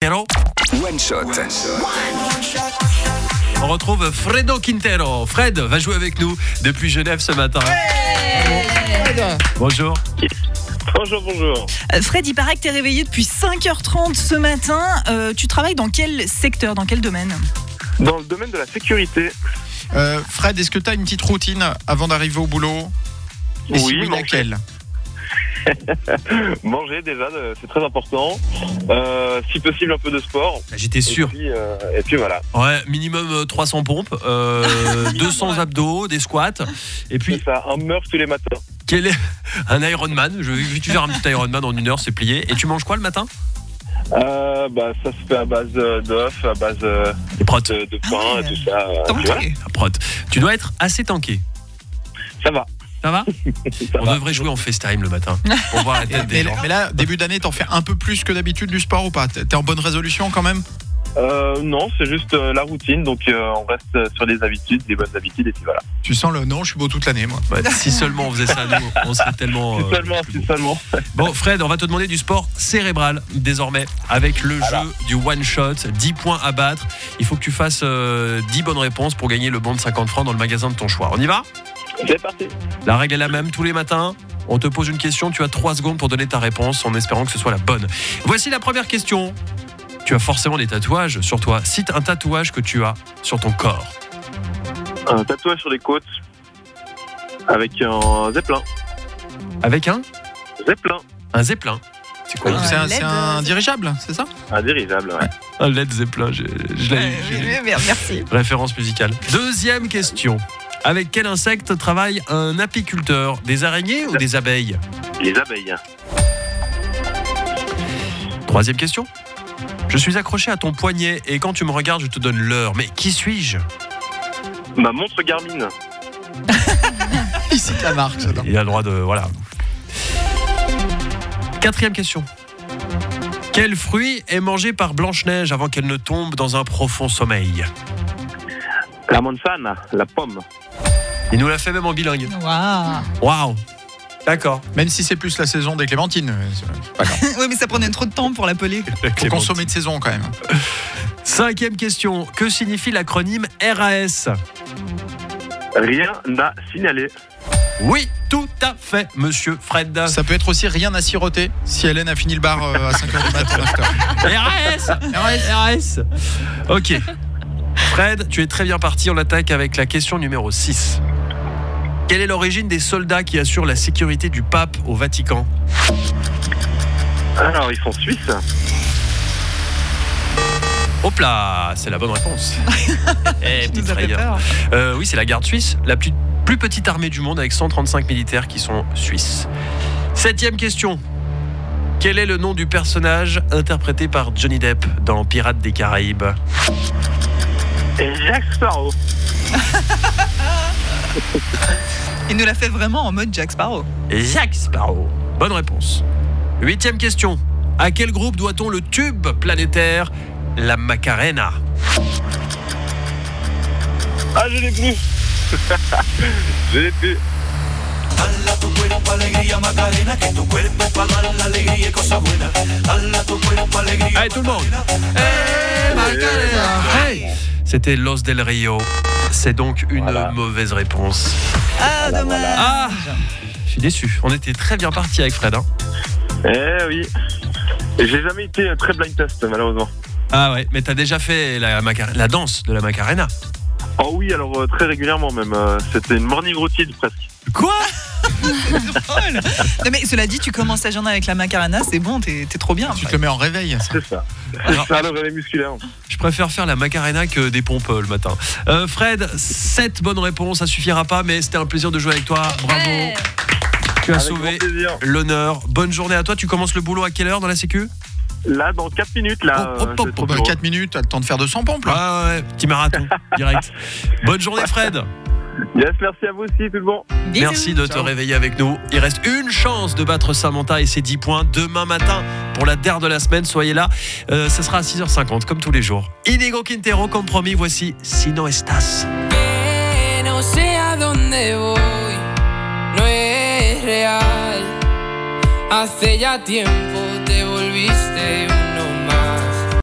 Quintero. One Shot. On retrouve Fredo Quintero. Fred va jouer avec nous depuis Genève ce matin. Bonjour. Bonjour. Fred, il paraît que tu es réveillé depuis 5h30 ce matin. Tu travailles dans quel secteur, dans quel domaine ? Dans le domaine de la sécurité. Fred, est-ce que tu as une petite routine avant d'arriver au boulot ? Et si oui, laquelle ? Manger déjà, c'est très important. Si possible un peu de sport. J'étais sûr. Et puis voilà. Ouais, minimum 300 pompes, 200 abdos, des squats. Et puis, c'est ça, un murph tous les matins. quel est un Ironman ? Je vais tu faire un petit Ironman en 1 heure, c'est plié. Et tu manges quoi le matin ? Ça se fait à base d'œufs, à base de protes. de pain, tout ça. Tanké. Voilà. La prot. Tu dois être assez tanké. Ça va. Ça va ? Ça On va. devrait jouer en FaceTime le matin pour voir la tête des gens. Mais là, début d'année, t'en fais un peu plus que d'habitude du sport ou pas ? T'es en bonne résolution quand même ? Non, c'est juste la routine. Donc on reste sur des habitudes, des bonnes habitudes, et puis voilà. Tu sens le non, je suis beau toute l'année, moi. Ouais, si seulement on faisait ça, nous, on serait tellement... Si seulement. Bon, Fred, on va te demander du sport cérébral désormais avec le jeu du one shot, 10 points à battre. Il faut que tu fasses 10 bonnes réponses pour gagner le bon de 50 francs dans le magasin de ton choix. On y va ? C'est parti. La règle est la même tous les matins. On te pose une question, tu as 3 secondes pour donner ta réponse en espérant que ce soit la bonne. Voici la première question. Tu as forcément des tatouages sur toi. Cite un tatouage que tu as sur ton corps. Un tatouage sur les côtes avec un zeppelin. Avec un Zeppelin. zeppelin. C'est quoi Ouais. C'est LED, un dirigeable, c'est ça ? Un dirigeable, ouais. Un LED zeppelin, je l'ai eu. Merci. Référence musicale. Deuxième question. Avec quel insecte travaille un apiculteur ? Des araignées ou des abeilles ? Les abeilles. Troisième question. Je suis accroché à ton poignet et quand tu me regardes, je te donne l'heure. Mais qui suis-je ? Ma montre Garmin. Ici, la marque, j'adore. Il a le droit de... Voilà. Quatrième question. Quel fruit est mangé par Blanche-Neige avant qu'elle ne tombe dans un profond sommeil ? La manzana, la pomme. Il nous l'a fait même en bilingue. Waouh. Waouh. D'accord. Même si c'est plus la saison des clémentines, c'est pas grave. Oui, mais ça prenait trop de temps pour l'appeler. Faut consommer de saison quand même. Cinquième question. Que signifie l'acronyme RAS ? Rien n'a signalé. Oui, tout à fait, monsieur Fred. Ça peut être aussi rien à siroter si Hélène a fini le bar à 5h du matin en after. RAS. Ok. Fred, tu es très bien parti. On attaque avec la question numéro 6. Quelle est l'origine des soldats qui assurent la sécurité du pape au Vatican ? Alors, ils sont suisses. Hop là, c'est la bonne réponse. Tu nous as fait peur. Oui, c'est la garde suisse, la plus petite armée du monde avec 135 militaires qui sont suisses. Septième question. Quel est le nom du personnage interprété par Johnny Depp dans Pirates des Caraïbes ? Et Jacques Sparrow. Il nous l'a fait vraiment en mode Jack Sparrow. Jacques Sparrow. Bonne réponse. Huitième question. À quel groupe doit-on le tube planétaire La Macarena ? Ah, je l'ai plus. Je l'ai plus. Allez tout le monde. Hey, Macarena. Hey. C'était Los del Rio. C'est donc une mauvaise réponse. Ah, dommage. Ah, je suis déçu. On était très bien parti avec Fred. Hein. Eh oui. Et j'ai jamais été très blind test, malheureusement. Ah ouais, mais t'as déjà fait la danse de la Macarena. Oh oui, alors très régulièrement même. C'était une morning routine presque. Quoi ? Drôle. Non, mais cela dit, tu commences ta journée avec la Macarena, c'est bon, t'es trop bien. Tu te le mets en réveil. C'est ça. Alors, Ça, le réveil musculaire. je préfère faire la Macarena que des pompes le matin. Fred, 7 bonnes réponses, ça suffira pas, mais c'était un plaisir de jouer avec toi. Bravo. Ouais. Tu as Avec sauvé grand plaisir. l'honneur. Bonne journée à toi. Tu commences le boulot à quelle heure dans la sécu ? Là, dans 4 minutes, là. Hop, hop, je vais être au 4 minutes, t'as le temps de faire 200 pompes là. Ah ouais, petit marathon, direct. Bonne journée Fred. bureau. Yes, merci à vous aussi, tout le bon. Bisous. Merci de te Ciao. réveiller avec nous. Il reste une chance de battre Samantha et ses 10 points demain matin pour la DER de la semaine. Soyez là, ce sera à 6h50 comme tous les jours. Inigo Quintero, comme promis, voici Si no estás. Que no sé a dónde voy, no es real. Hace ya tiempo te volviste